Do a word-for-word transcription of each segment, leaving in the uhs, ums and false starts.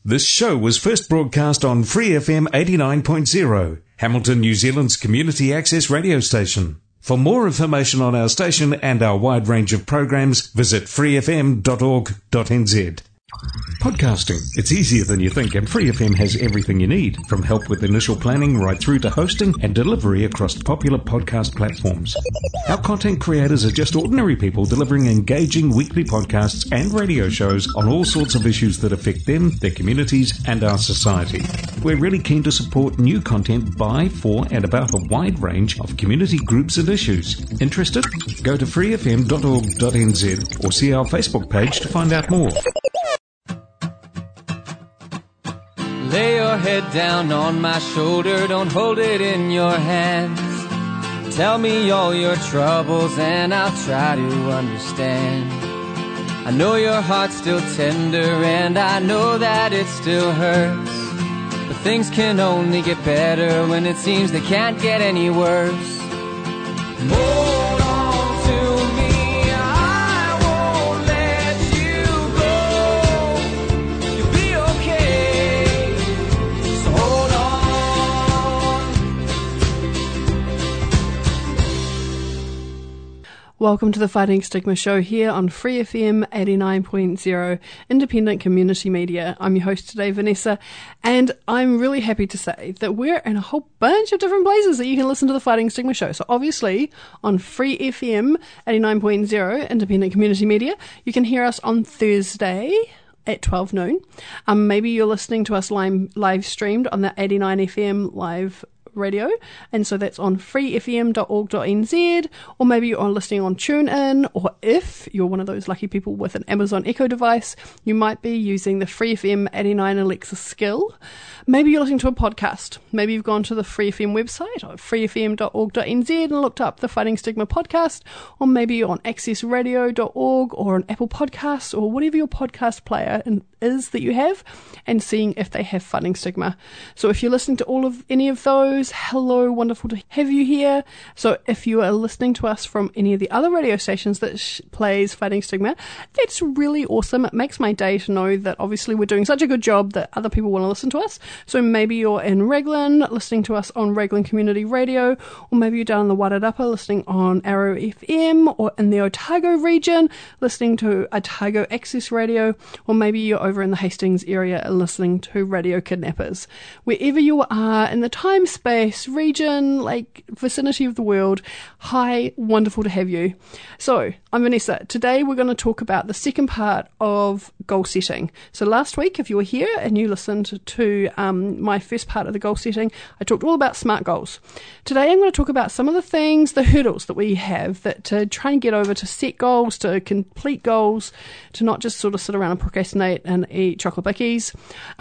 This show was first broadcast on Free F M eighty-nine point zero, Hamilton, New Zealand's community access radio station. For more information on our station and our wide range of programs, visit free f m dot org dot n z. Podcasting. It's easier than you think, and Free F M has everything you need, from help with initial planning right through to hosting and delivery across popular podcast platforms. Our content creators are just ordinary people delivering engaging weekly podcasts and radio shows on all sorts of issues that affect them, their communities, and our society. We're really keen to support new content by, for, and about a wide range of community groups and issues. Interested? Go to free f m dot org dot n z or see our Facebook page to find out more. Lay your head down on my shoulder, don't hold it in your hands. Tell me all your troubles and I'll try to understand. I know your heart's still tender and I know that it still hurts, but things can only get better when it seems they can't get any worse. Hold on to me. Welcome to the Fighting Stigma Show here on Free F M eighty-nine point zero, independent community media. I'm your host today, Vanessa, and I'm really happy to say that we're in a whole bunch of different places that you can listen to the Fighting Stigma Show. So obviously on Free F M eighty-nine point zero, independent community media, you can hear us on Thursday at twelve noon. Um, maybe you're listening to us live, live streamed on the eighty-nine F M live radio, and so that's on free f m dot org dot n z, or maybe you're listening on TuneIn, or if you're one of those lucky people with an Amazon Echo device, you might be using the Free F M eighty-nine Alexa skill. Maybe you're listening to a podcast. Maybe you've gone to the Free F M website, or free f m dot org dot n z, and looked up the Fighting Stigma podcast, or maybe you're on access radio dot org or on Apple Podcasts, or whatever your podcast player is that you have, and seeing if they have Fighting Stigma. So if you're listening to all of any of those, hello, wonderful to have you here. So if you are listening to us from any of the other radio stations that sh- plays Fighting Stigma, that's really awesome. It makes my day to know that obviously we're doing such a good job that other people want to listen to us. So maybe you're in Raglan listening to us on Raglan Community Radio, or maybe you're down in the Wairarapa listening on Arrow F M, or in the Otago region listening to Otago Access Radio, or maybe you're over in the Hastings area and listening to Radio Kidnappers. Wherever you are in the time space region, like vicinity of the world, hi, wonderful to have you. So I'm Vanessa. Today we're going to talk about the second part of goal setting. So last week, if you were here and you listened to um, my first part of the goal setting, I talked all about SMART goals. Today I'm going to talk about some of the things, the hurdles that we have that to try and get over to set goals, to complete goals, to not just sort of sit around and procrastinate and eat chocolate bickies.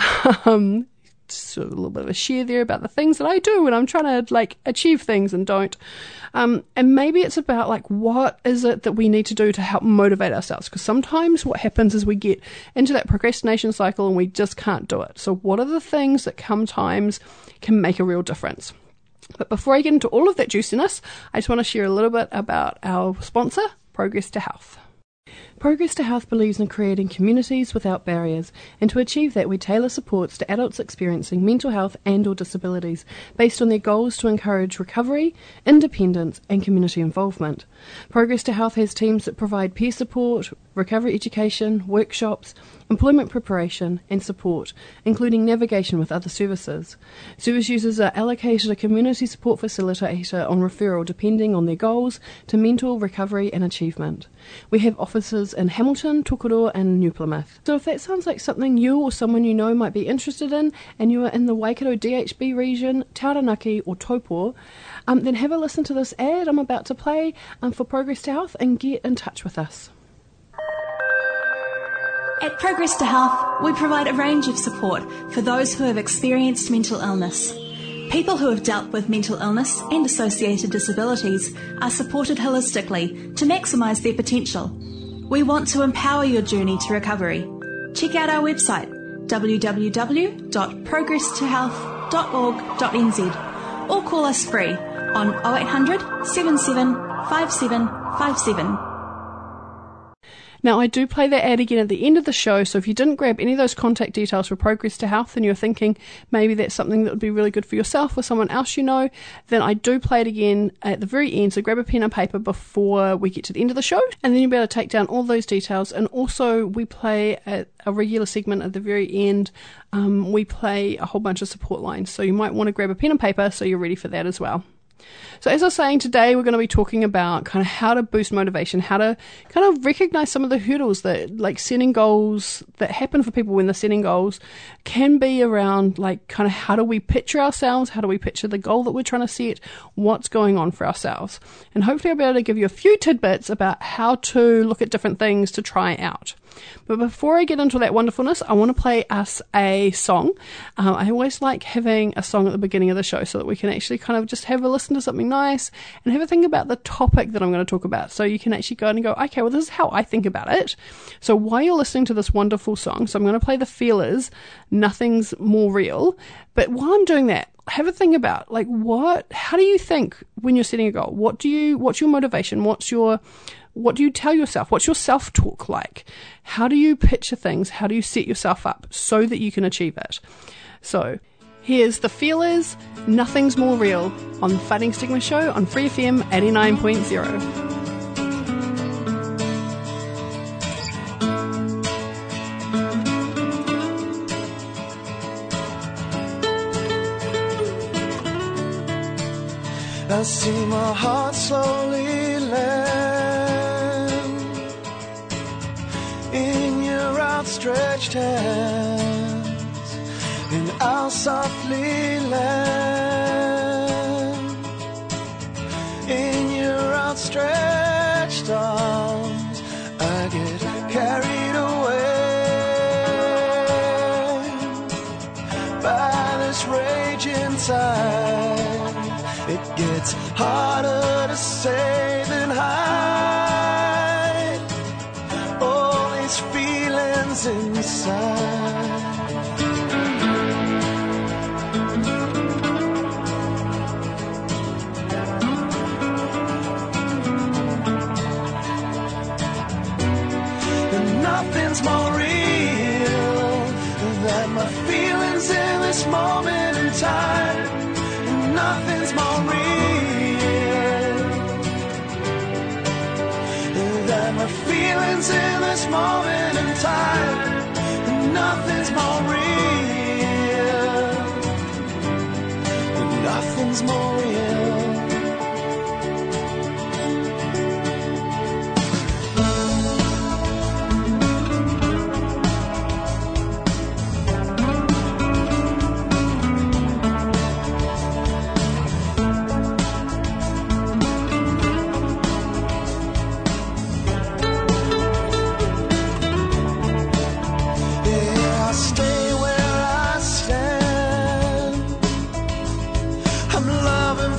um, So a little bit of a share there about the things that I do when I'm trying to like achieve things and don't. Um, and maybe it's about like, what is it that we need to do to help motivate ourselves? Because sometimes what happens is we get into that procrastination cycle and we just can't do it. So what are the things that sometimes can make a real difference? But before I get into all of that juiciness, I just want to share a little bit about our sponsor, Progress to Health. Progress to Health believes in creating communities without barriers, and to achieve that we tailor supports to adults experiencing mental health and or disabilities based on their goals to encourage recovery, independence and community involvement. Progress to Health has teams that provide peer support, recovery education, workshops, employment preparation and support, including navigation with other services. Service users are allocated a community support facilitator on referral depending on their goals to mental recovery and achievement. We have offices in Hamilton, Tokoroa and New Plymouth. So if that sounds like something you or someone you know might be interested in, and you are in the Waikato D H B region, Taranaki or Taupo, um, then have a listen to this ad I'm about to play um, for Progress to Health and get in touch with us. At Progress to Health, we provide a range of support for those who have experienced mental illness. People who have dealt with mental illness and associated disabilities are supported holistically to maximise their potential. We want to empower your journey to recovery. Check out our website, w w w dot progress to health dot org dot n z, or call us free on oh eight hundred, seven seven five seven five seven. Now, I do play that ad again at the end of the show, so if you didn't grab any of those contact details for Progress to Health and you're thinking maybe that's something that would be really good for yourself or someone else you know, then I do play it again at the very end, so grab a pen and paper before we get to the end of the show, and then you'll be able to take down all those details. And also, we play at a regular segment at the very end. Um, we play a whole bunch of support lines, so you might want to grab a pen and paper so you're ready for that as well. So as I was saying, today we're going to be talking about kind of how to boost motivation, how to kind of recognize some of the hurdles that, like, setting goals that happen for people when they're setting goals can be around, like, kind of how do we picture ourselves, how do we picture the goal that we're trying to set, what's going on for ourselves. And hopefully I'll be able to give you a few tidbits about how to look at different things to try out. But before I get into that wonderfulness, I want to play us a song. Um, I always like having a song at the beginning of the show so that we can actually kind of just have a listen to something nice and have a think about the topic that I'm going to talk about. So you can actually go and go, okay, well, this is how I think about it. So while you're listening to this wonderful song, so I'm going to play the Feelers, Nothing's More Real. But while I'm doing that, have a think about, like, what, how do you think when you're setting a goal? What do you, what's your motivation? What's your, what do you tell yourself? What's your self-talk like? How do you picture things? How do you set yourself up so that you can achieve it? So here's the Feelers, Nothing's More Real on the Fighting Stigma Show on Free F M eighty-nine point zero. I see my heart slowly land in your outstretched hands, and I'll softly land in your outstretched arms. I get carried away by this rage inside. It gets harder to say than hide all these feelings inside. And nothing's more real than my feelings in this moment in time. Nothing's more real than my feelings in this moment in time. Nothing's more real. Nothing's more real. Stay where I stand. I'm loving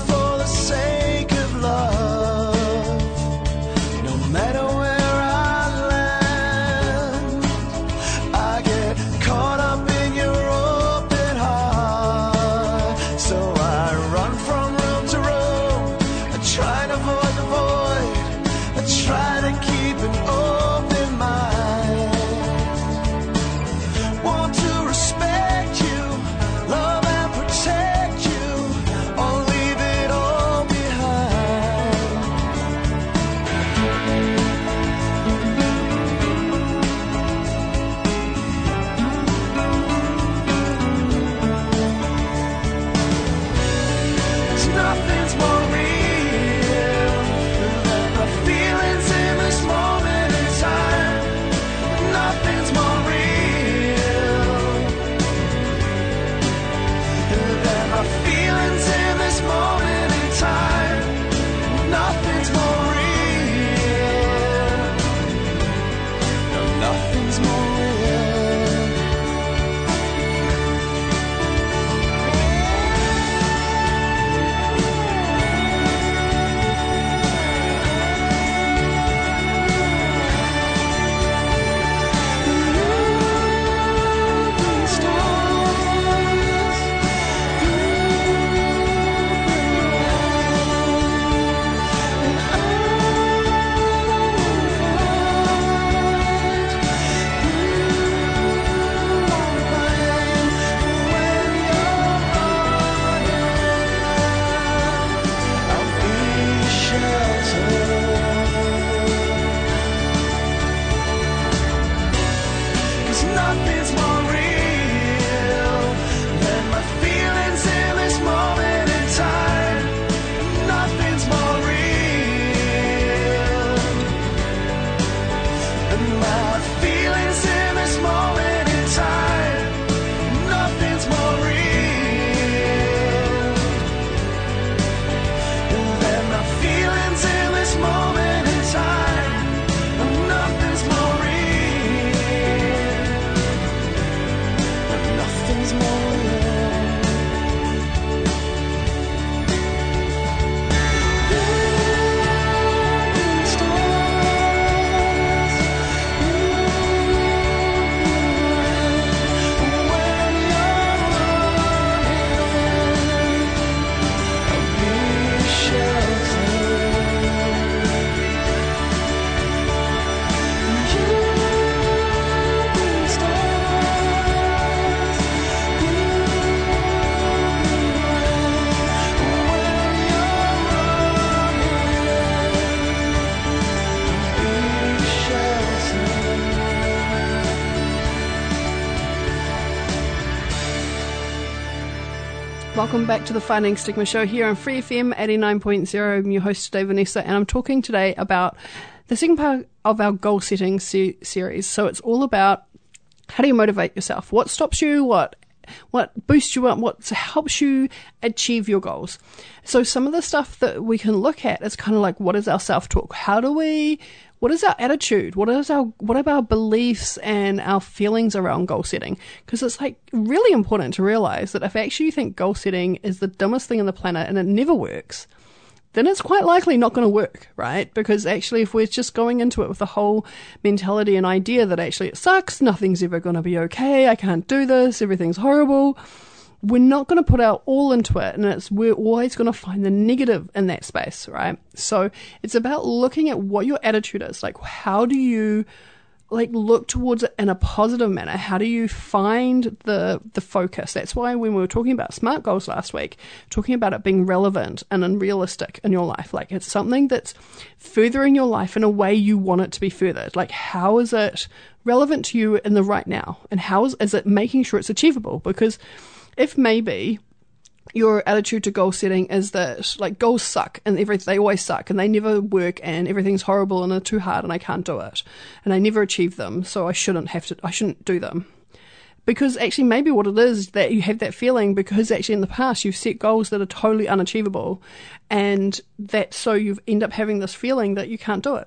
Welcome back to the Fighting Stigma Show here on Free F M eighty-nine point zero. I'm your host today, Vanessa, and I'm talking today about the second part of our goal setting se- series. So it's all about how do you motivate yourself? What stops you? What what boosts you up? What helps you achieve your goals? So some of the stuff that we can look at is kind of like, what is our self-talk? How do we... What is our attitude? What is our what are our beliefs and our feelings around goal setting? Because it's like really important to realize that if actually you think goal setting is the dumbest thing on the planet and it never works, then it's quite likely not going to work, right? Because actually if we're just going into it with the whole mentality and idea that actually it sucks, nothing's ever going to be okay, I can't do this, everything's horrible, we're not going to put our all into it, and it's we're always going to find the negative in that space, right? So it's about looking at what your attitude is. Like, how do you like look towards it in a positive manner? How do you find the the focus? That's why when we were talking about SMART goals last week, talking about it being relevant and unrealistic in your life, like it's something that's furthering your life in a way you want it to be furthered. Like, how is it relevant to you in the right now? And how is, is it making sure it's achievable? Because if maybe your attitude to goal setting is that like goals suck and every, they always suck and they never work and everything's horrible and they're too hard and I can't do it and I never achieve them, so I shouldn't have to, I shouldn't do them. Because actually maybe what it is that you have that feeling because actually in the past you've set goals that are totally unachievable, and that so you end up having this feeling that you can't do it.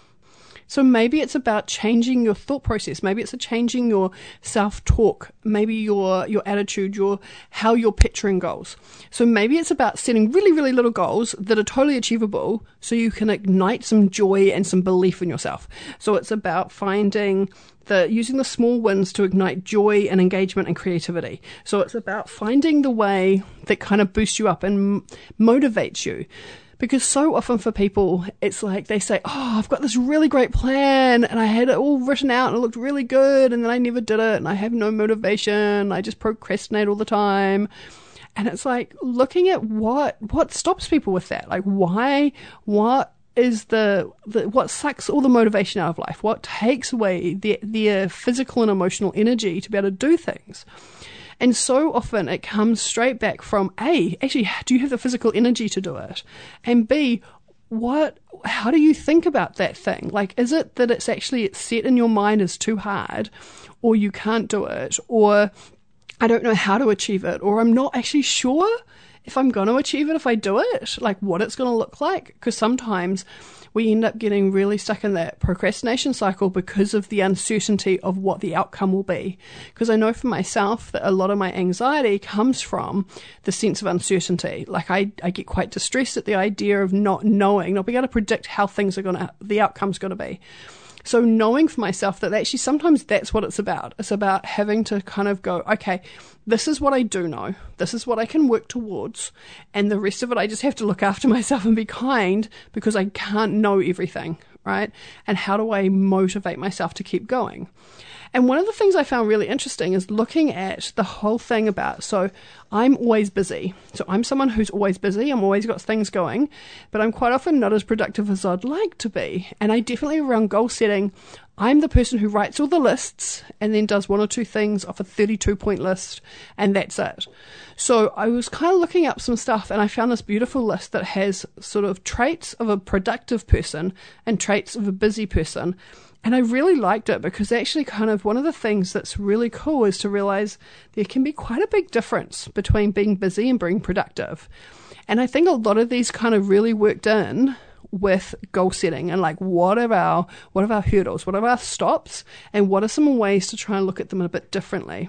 So maybe it's about changing your thought process. Maybe it's a changing your self-talk. Maybe your your attitude, your how you're picturing goals. So maybe it's about setting really, really little goals that are totally achievable so you can ignite some joy and some belief in yourself. So it's about finding the using the small wins to ignite joy and engagement and creativity. So it's about finding the way that kind of boosts you up and m- motivates you. Because so often for people, it's like they say, oh, I've got this really great plan and I had it all written out and it looked really good and then I never did it and I have no motivation. I just procrastinate all the time. And it's like looking at what what stops people with that. Like why, what is the, the what sucks all the motivation out of life? What takes away the, their physical and emotional energy to be able to do things? And so often it comes straight back from A, actually, do you have the physical energy to do it? And B, what, how do you think about that thing? Like, is it that it's actually it's set in your mind as too hard, or you can't do it, or I don't know how to achieve it, or I'm not actually sure if I'm going to achieve it if I do it, like what it's going to look like? Because sometimes we end up getting really stuck in that procrastination cycle because of the uncertainty of what the outcome will be. Because I know for myself that a lot of my anxiety comes from the sense of uncertainty. Like I, I get quite distressed at the idea of not knowing, not being able to predict how things are going to, the outcome's going to be. So knowing for myself that actually sometimes that's what it's about. It's about having to kind of go, okay, this is what I do know. This is what I can work towards. And the rest of it, I just have to look after myself and be kind because I can't know everything, right? And how do I motivate myself to keep going? And one of the things I found really interesting is looking at the whole thing about, so I'm always busy. So I'm someone who's always busy. I'm always got things going, but I'm quite often not as productive as I'd like to be. And I definitely, around goal setting, I'm the person who writes all the lists and then does one or two things off a thirty-two point list, and that's it. So I was kind of looking up some stuff and I found this beautiful list that has sort of traits of a productive person and traits of a busy person. And I really liked it because actually kind of one of the things that's really cool is to realize there can be quite a big difference between being busy and being productive. And I think a lot of these kind of really worked in with goal setting and like what are our what are our hurdles, what are our stops, and what are some ways to try and look at them a bit differently.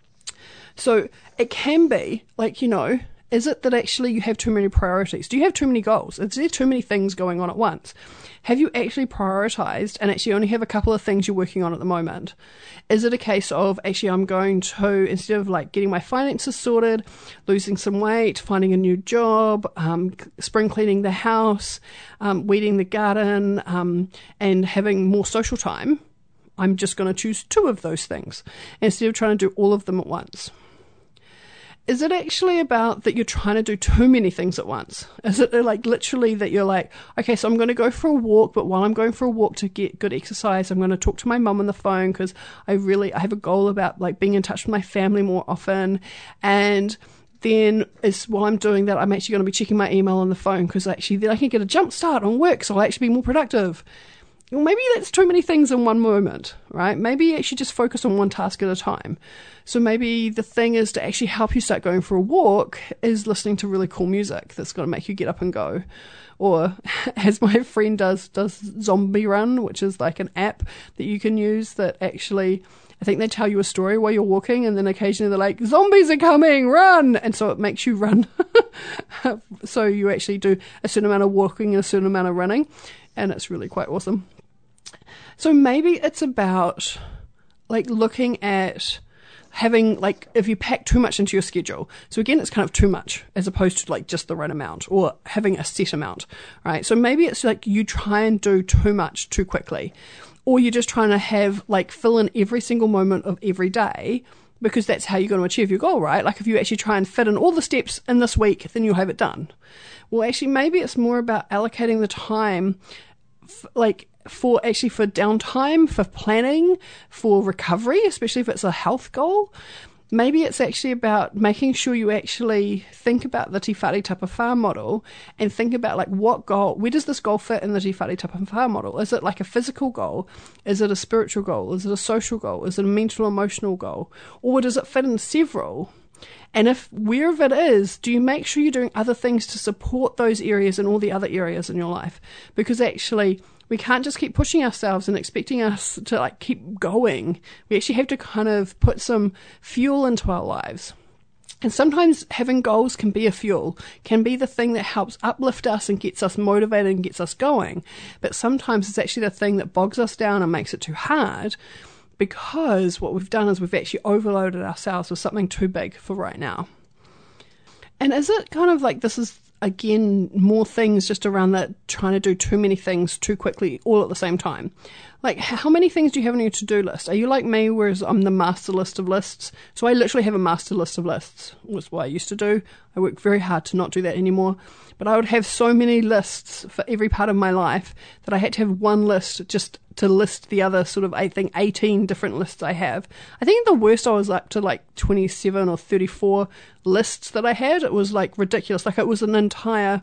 So it can be like, you know, is it that actually you have too many priorities? Do you have too many goals? Is there too many things going on at once? Have you actually prioritized and actually only have a couple of things you're working on at the moment? Is it a case of actually I'm going to, instead of like getting my finances sorted, losing some weight, finding a new job, um, spring cleaning the house, um, weeding the garden, um, and having more social time, I'm just going to choose two of those things instead of trying to do all of them at once? Is it actually about that you're trying to do too many things at once? Is it like literally that you're like, okay, so I'm going to go for a walk, but while I'm going for a walk to get good exercise, I'm going to talk to my mum on the phone because I really, I have a goal about like being in touch with my family more often. And then is while I'm doing that, I'm actually going to be checking my email on the phone, because actually then I can get a jump start on work, so I'll actually be more productive. Well, maybe that's too many things in one moment, right? Maybe you actually just focus on one task at a time. So maybe the thing is to actually help you start going for a walk is listening to really cool music that's going to make you get up and go. Or, as my friend does, does Zombie Run, which is like an app that you can use that actually, I think they tell you a story while you're walking, and then occasionally they're like, zombies are coming, run! And so it makes you run. So you actually do a certain amount of walking and a certain amount of running, and it's really quite awesome. So maybe it's about like looking at having, like, if you pack too much into your schedule. So again, it's kind of too much as opposed to like just the right amount, or having a set amount, right? So maybe it's like you try and do too much too quickly, or you're just trying to have like fill in every single moment of every day, because that's how you're going to achieve your goal, right? Like if you actually try and fit in all the steps in this week, then you'll have it done. Well, actually, maybe it's more about allocating the time, f- like for actually for downtime, for planning, for recovery, especially if it's a health goal. Maybe it's actually about making sure you actually think about the Te Whare Tapa Whā model, and think about like what goal, where does this goal fit in the Te Whare Tapa Whā model? Is it like a physical goal? Is it a spiritual goal? Is it a social goal? Is it a mental, emotional goal? Or does it fit in several? And if wherever it is, do you make sure you're doing other things to support those areas and all the other areas in your life? Because actually, we can't just keep pushing ourselves and expecting us to like keep going. We actually have to kind of put some fuel into our lives. And sometimes having goals can be a fuel, can be the thing that helps uplift us and gets us motivated and gets us going. But sometimes it's actually the thing that bogs us down and makes it too hard, because what we've done is we've actually overloaded ourselves with something too big for right now. And is it kind of like this is, again, more things just around that trying to do too many things too quickly all at the same time? Like, how many things do you have on your to-do list? Are you like me, whereas I'm the master list of lists? So I literally have a master list of lists. That's what I used to do. I work very hard to not do that anymore. But I would have so many lists for every part of my life that I had to have one list just to list the other sort of, I think, eighteen different lists I have. I think the worst I was up to like twenty-seven or thirty-four lists that I had. It was like ridiculous. Like it was an entire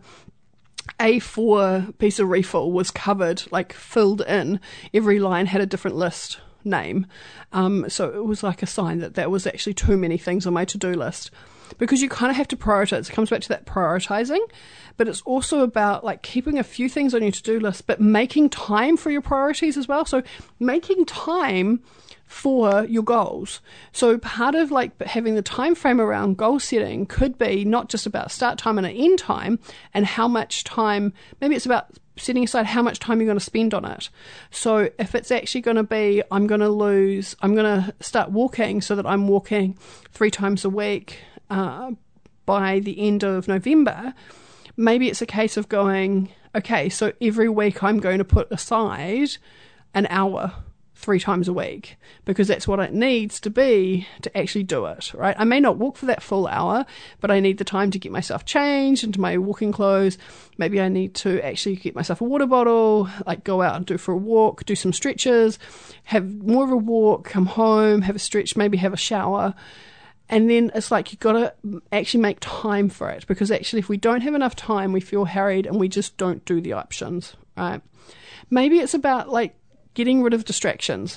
A four piece of refill was covered, like filled in. Every line had a different list name. Um, so it was like a sign that there was actually too many things on my to-do list. Because you kind of have to prioritize. It comes back to that prioritizing, but it's also about like keeping a few things on your to-do list, but making time for your priorities as well. So making time for your goals. So part of like having the time frame around goal setting could be not just about start time and an end time and how much time, maybe it's about setting aside how much time you're going to spend on it. So if it's actually going to be, I'm going to lose, I'm going to start walking so that I'm walking three times a week uh, by the end of November, maybe it's a case of going, okay, so every week I'm going to put aside an hour three times a week, because that's what it needs to be to actually do it, right? I may not walk for that full hour, but I need the time to get myself changed into my walking clothes. Maybe I need to actually get myself a water bottle, like go out and do for a walk, do some stretches, have more of a walk, come home, have a stretch, maybe have a shower. And then it's like you've got to actually make time for it, because actually if we don't have enough time, we feel harried and we just don't do the options, right? Maybe it's about like getting rid of distractions.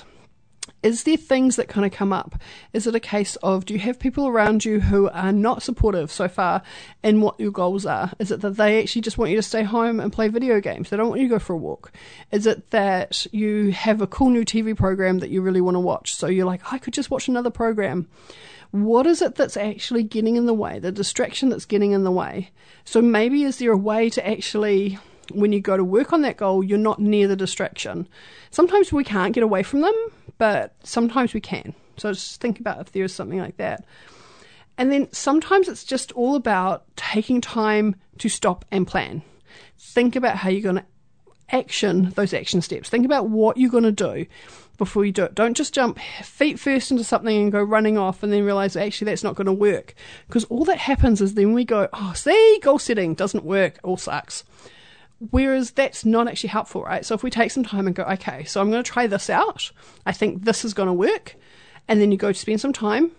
Is there things that kind of come up? Is it a case of, do you have people around you who are not supportive so far in what your goals are? Is it that they actually just want you to stay home and play video games? They don't want you to go for a walk. Is it that you have a cool new T V program that you really want to watch? So you're like, I could just watch another program. What is it that's actually getting in the way? The distraction that's getting in the way. So maybe is there a way to actually, when you go to work on that goal, you're not near the distraction? Sometimes we can't get away from them, but sometimes we can. So just think about if there's something like that. And then sometimes it's just all about taking time to stop and plan. Think about how you're going to action those action steps. Think about what you're going to do before you do it. Don't just jump feet first into something and go running off and then realize actually that's not going to work. Because all that happens is then we go, oh, see, goal setting doesn't work, all sucks. Whereas that's not actually helpful, right? So if we take some time and go, okay, so I'm going to try this out. I think this is going to work. And then you go to spend some time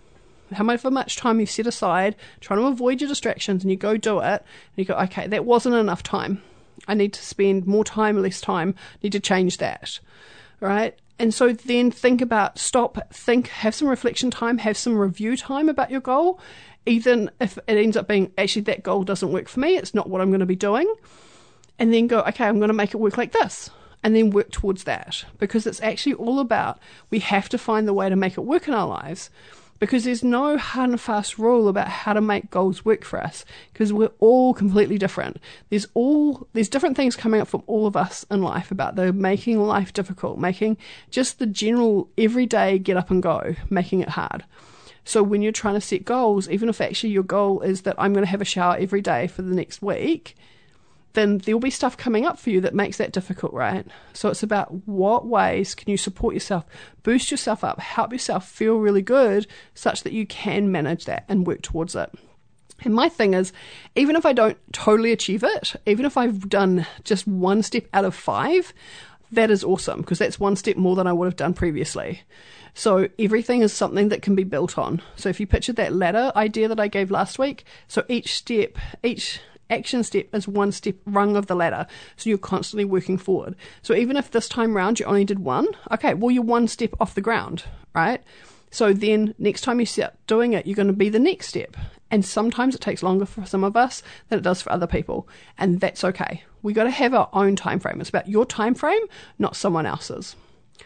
however much time you've set aside, trying to avoid your distractions, and you go do it, and you go, okay, that wasn't enough time. I need to spend more time, less time, need to change that, right? And so then think about, stop, think, have some reflection time, have some review time about your goal, even if it ends up being, actually, that goal doesn't work for me, it's not what I'm going to be doing, and then go, okay, I'm going to make it work like this. And then work towards that, because it's actually all about, we have to find the way to make it work in our lives, because there's no hard and fast rule about how to make goals work for us, because we're all completely different. There's all there's different things coming up from all of us in life about the making life difficult, making just the general everyday get up and go, making it hard. So when you're trying to set goals, even if actually your goal is that I'm going to have a shower every day for the next week, then there'll be stuff coming up for you that makes that difficult, right? So it's about what ways can you support yourself, boost yourself up, help yourself feel really good such that you can manage that and work towards it. And my thing is, even if I don't totally achieve it, even if I've done just one step out of five, that is awesome, because that's one step more than I would have done previously. So everything is something that can be built on. So if you pictured that ladder idea that I gave last week, so each step, each action step is one step rung of the ladder, so you're constantly working forward. So even if this time round you only did one, okay, well, you're one step off the ground, right? So then next time you start doing it, you're going to be the next step. And sometimes it takes longer for some of us than it does for other people, and that's okay. We got to have our own time frame. It's about your time frame, not someone else's.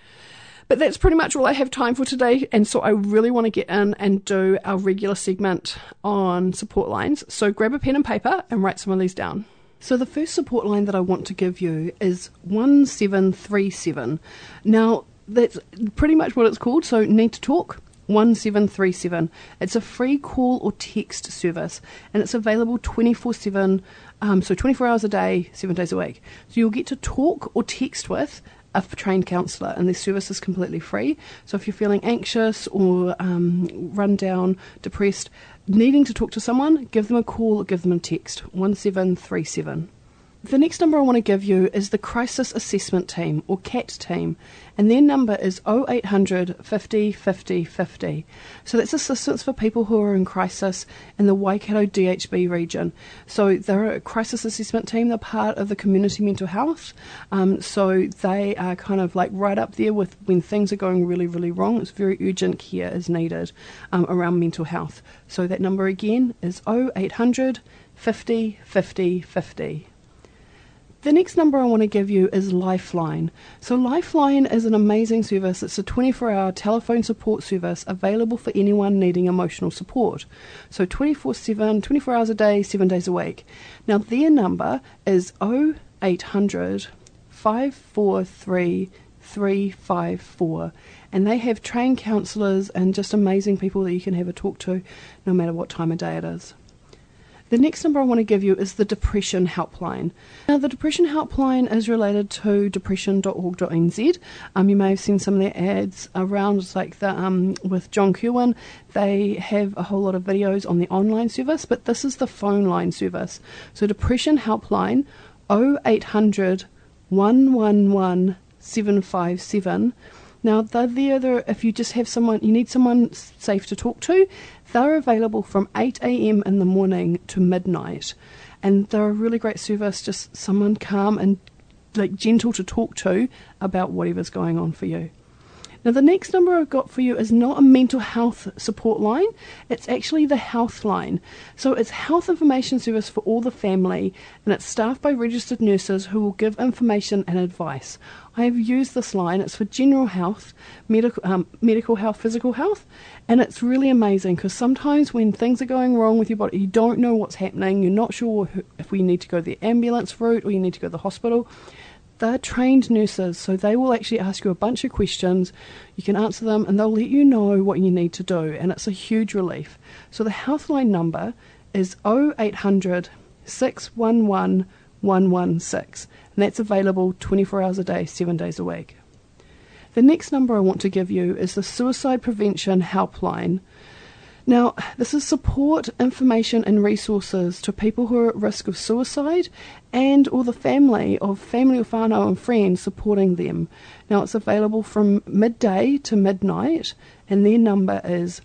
But that's pretty much all I have time for today, and so I really want to get in and do our regular segment on support lines. So grab a pen and paper and write some of these down. So the first support line that I want to give you is one seven three seven. Now, that's pretty much what it's called, so Need to Talk, one seven three seven. It's a free call or text service, and it's available twenty-four seven, um, so twenty-four hours a day, seven days a week. So you'll get to talk or text with a trained counsellor, and this service is completely free. So if you're feeling anxious or um, run down, depressed, needing to talk to someone, give them a call or give them a text, one seven three seven. The next number I want to give you is the Crisis Assessment Team, or C A T team, and their number is oh eight hundred, fifty, fifty, fifty. So that's assistance for people who are in crisis in the Waikato D H B region. So they're a crisis assessment team, they're part of the community mental health, um, so they are kind of like right up there with when things are going really, really wrong. It's very urgent care is needed um, around mental health. So that number again is oh eight hundred, fifty, fifty, fifty. The next number I want to give you is Lifeline. So Lifeline is an amazing service. It's a twenty-four hour telephone support service available for anyone needing emotional support. So twenty-four seven, twenty-four hours a day, seven days a week. Now their number is oh eight hundred, five four three, three five four. And they have trained counsellors and just amazing people that you can have a talk to no matter what time of day it is. The next number I want to give you is the Depression Helpline. Now, the Depression Helpline is related to depression dot org dot n z. Um, you may have seen some of their ads around, like the um, with John Kirwan. They have a whole lot of videos on the online service, but this is the phone line service. So Depression Helpline, oh eight hundred, one one one, seven five seven. Now, they're there if you just have someone, you need someone safe to talk to. They're available from eight a.m. in the morning to midnight. And they're a really great service, just someone calm and like gentle to talk to about whatever's going on for you. Now, the next number I've got for you is not a mental health support line. It's actually the Health Line. So it's health information service for all the family, and it's staffed by registered nurses who will give information and advice. I have used this line. It's for general health, medical, um, medical health, physical health, and it's really amazing because sometimes when things are going wrong with your body, you don't know what's happening, you're not sure if we need to go the ambulance route or you need to go to the hospital. They're trained nurses, so they will actually ask you a bunch of questions. You can answer them and they'll let you know what you need to do, and it's a huge relief. So the Healthline number is oh eight hundred, six one one, one one six, and that's available twenty-four hours a day, seven days a week. The next number I want to give you is the Suicide Prevention Helpline. Now, this is support, information and resources to people who are at risk of suicide and or the family of family or whānau and friends supporting them. Now, it's available from midday to midnight, and their number is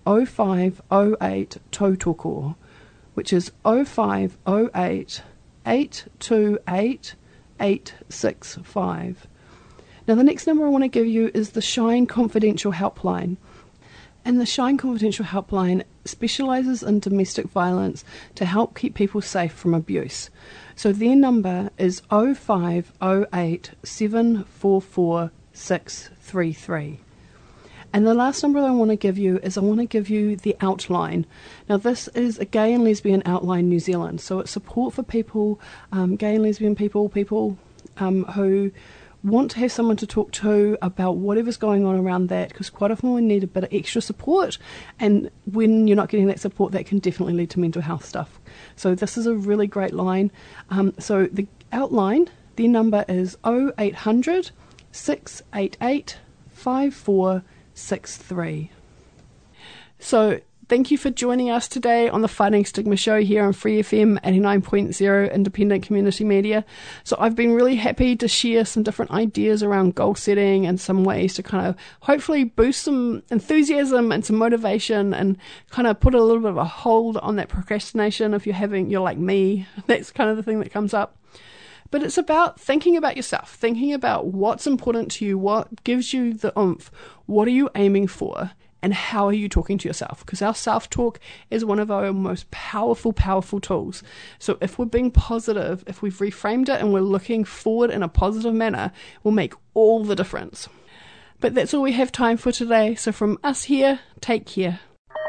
oh five oh eight tautoko, which is oh five oh eight, eight two eight, eight six five. Now the next number I want to give you is the Shine Confidential Helpline. And the Shine Confidential Helpline specialises in domestic violence to help keep people safe from abuse. So their number is oh five oh eight, seven four four, six three three. And the last number I want to give you is I want to give you the Outline. Now this is a Gay and Lesbian Outline New Zealand. So it's support for people, um, gay and lesbian people, people um, who want to have someone to talk to about whatever's going on around that, because quite often we need a bit of extra support, and when you're not getting that support, that can definitely lead to mental health stuff. So this is a really great line. Um, so the Outline, their number is oh eight hundred, six eight eight, five four six three. So thank you for joining us today on the Fighting Stigma Show here on Free F M eighty-nine point zero Independent Community Media. So I've been really happy to share some different ideas around goal setting and some ways to kind of hopefully boost some enthusiasm and some motivation and kind of put a little bit of a hold on that procrastination if you're having, you're like me, that's kind of the thing that comes up. But it's about thinking about yourself, thinking about what's important to you, what gives you the oomph, what are you aiming for, and how are you talking to yourself? Because our self-talk is one of our most powerful, powerful tools. So if we're being positive, if we've reframed it and we're looking forward in a positive manner, will make all the difference. But that's all we have time for today. So from us here, take care.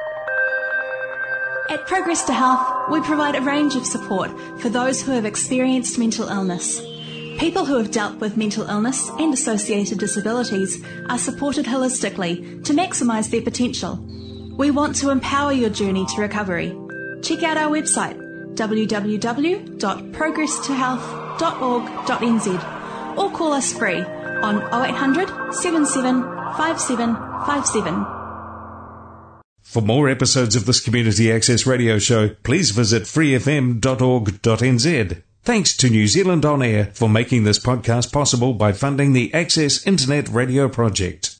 At Progress to Health, we provide a range of support for those who have experienced mental illness. People who have dealt with mental illness and associated disabilities are supported holistically to maximise their potential. We want to empower your journey to recovery. Check out our website w w w dot progress to health dot org dot n z or call us free on oh eight hundred, seven seven five seven five seven. For more episodes of this Community Access Radio Show, please visit free f m dot org dot n z. Thanks to New Zealand On Air for making this podcast possible by funding the Access Internet Radio Project.